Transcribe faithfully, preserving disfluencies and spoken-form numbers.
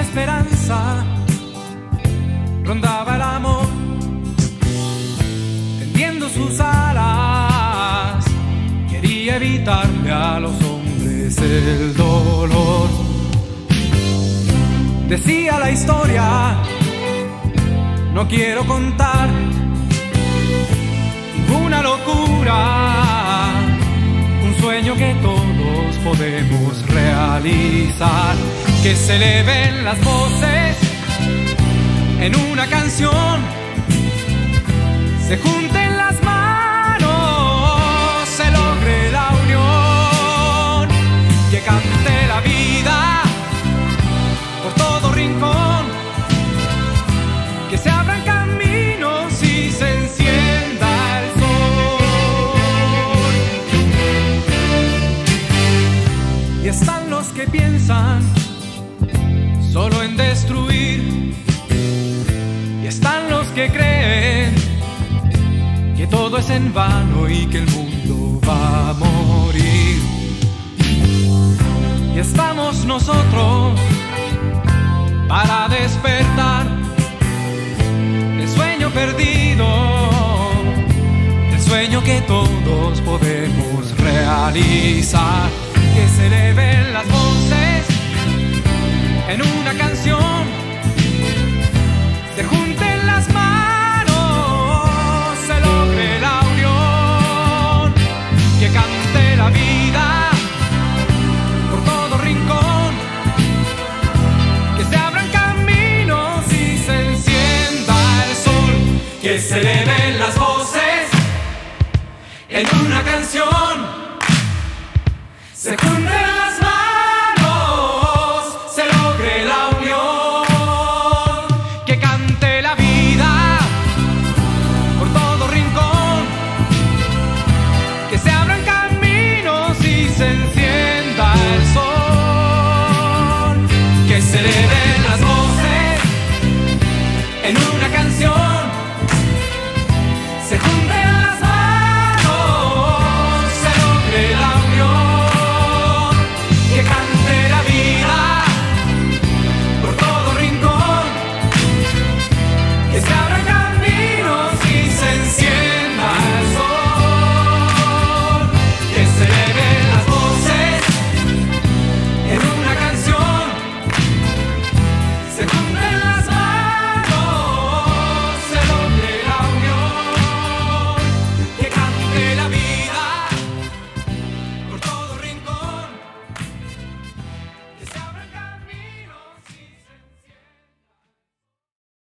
esperanza rondaba el amor, tendiendo sus alas, quería evitarle a los hombres el dolor. Decía la historia, no quiero contar ninguna locura, un sueño que todos podemos realizar. Que se eleven las voces en una canción, se junten las manos, se logre la unión, que cante la vida por todo rincón, que se abran caminos y se encienda el sol. Y están los que piensan solo en destruir, y están los que creen que todo es en vano y que el mundo va a morir. Y estamos nosotros para despertar el sueño perdido, el sueño que todos podemos realizar. Que se eleven las voces en una canción, se junten las manos, se logre la unión, que cante la vida por todo rincón, que se abran caminos y se encienda el sol. Que se eleven las voces en una canción, se junten